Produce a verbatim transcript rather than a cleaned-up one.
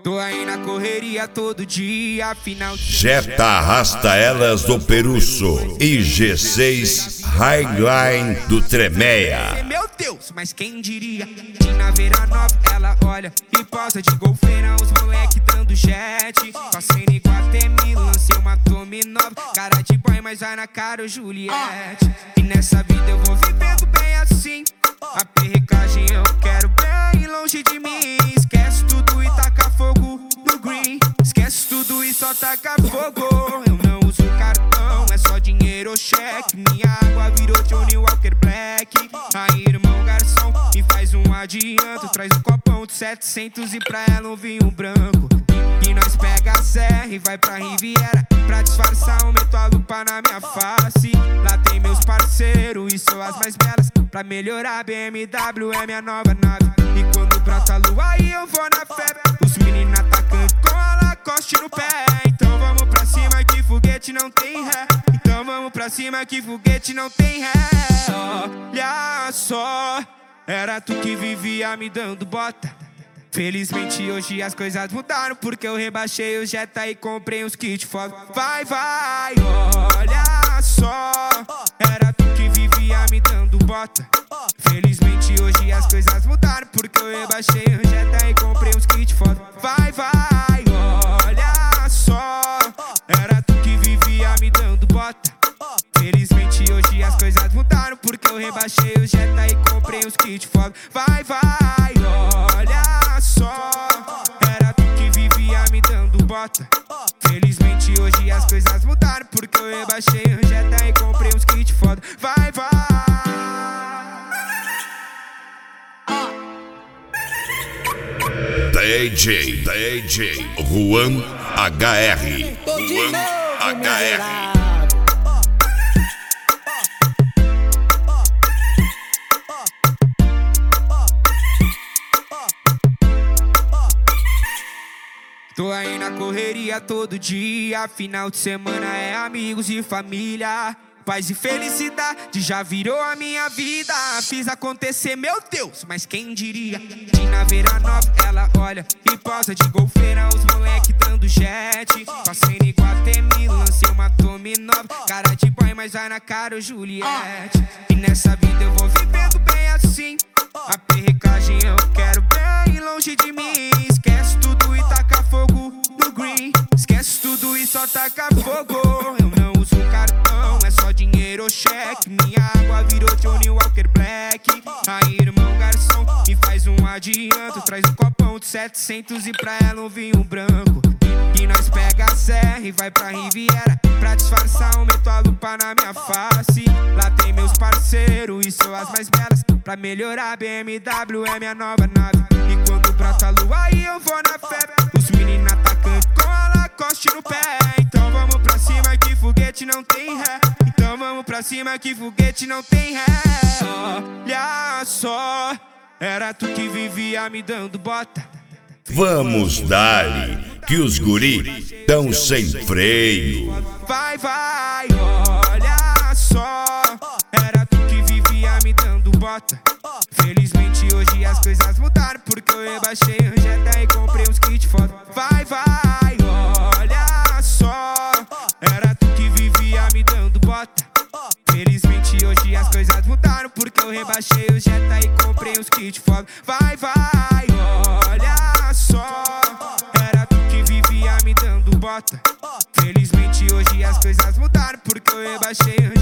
Tô aí na correria todo dia, afinal de... Jetta arrasta elas do Peruço e G seis Highline do Tremeia. Meu Deus, mas quem diria? De naveira nova, ela olha e posa de golfeira, os moleque dando jet. Passei no Iguatemi, lancei uma Tome nova, cara de boy, mas vai na cara o Juliette. E nessa vida eu vou vivendo bem assim, a perrecagem eu quero bem longe de mim. Esquece tudo e taca fogo no green, esquece tudo e só taca fogo. Eu não uso cartão, é só dinheiro ou cheque. Minha água virou Johnny Walker Black. Aí irmão garçom, me faz um adianto, traz um copão de setecentos e pra ela um vinho branco. E nós pega a serra e vai pra Riviera, pra disfarçar eu meto a lupa na minha face. Lá tem meus parceiros e são as mais belas, pra melhorar a B M W é minha nova nave. E quando brota a lua aí eu vou na fé, os meninos atacando com a Lacoste no pé. Então vamos pra cima que foguete não tem ré, então vamos pra cima que foguete não tem ré. Olha só, era tu que vivia me dando bota. Felizmente hoje as coisas mudaram, porque eu rebaixei o Jetta e comprei uns kits foda. Vai, vai, olha só, era tu que vivia me dando bota. Felizmente hoje as coisas mudaram, porque eu rebaixei o Jetta e comprei uns kits foda. Vai, vai, olha só, era tu que vivia me dando bota. Felizmente hoje as coisas mudaram, porque eu rebaixei o Jetta e comprei uns kits foda. Vai, vai, olha só, era tu que vivia me dando bota. Felizmente hoje as coisas mudaram, porque eu rebaixei o Jetta e comprei uns kits foda. Vai, vai. D J, D J Juan H R, Juan H R. Tô aí na correria todo dia, final de semana é amigos e família. Paz e felicidade já virou a minha vida. Fiz acontecer, meu Deus, mas quem diria? De naveira nova, ela olha e posa de golfeira, os moleque dando jet. Passei no Iguatemi, lancei uma Tome nova, cara de boy, mas vai na cara o Juliette. E nessa vida eu vou vivendo bem assim, a perrecagem eu quero bem longe de mim. Esquece tudo e taca fogo no green, esquece tudo e só taca fogo. Eu não uso cartão, é só dinheiro ou cheque. Minha água virou Johnny Walker Black. Aí irmão garçom, me faz um adianto, traz um copão de setecentos e pra ela um vinho branco. E nós pega a serra e vai pra Riviera, pra disfarçar eu meto a lupa na minha face. Lá tem meus parceiros e são as mais belas, pra melhorar a B M W é minha nova nave. E quando brota a lua aí eu vou na fé, os meninos atacando com a Lacoste no pé. Então vamos pra cima que foguete não tem ré, então vamos pra cima que foguete não tem ré. Olha só, era tu que vivia me dando bota. Vamos dar-lhe, que os guri tão sem freio. Vai, vai, olha só, era tu que vivia me dando bota. Felizmente hoje as coisas mudaram, porque eu rebaixei o Jetta e comprei uns kits foda. Vai, vai, olha só, era tu que vivia me dando bota. Felizmente hoje as coisas mudaram, porque eu rebaixei o Jetta e comprei uns kits foda. Vai, vai, olha só, era tu que vivia me dando bota. Felizmente hoje as coisas mudaram, porque eu rebaixei o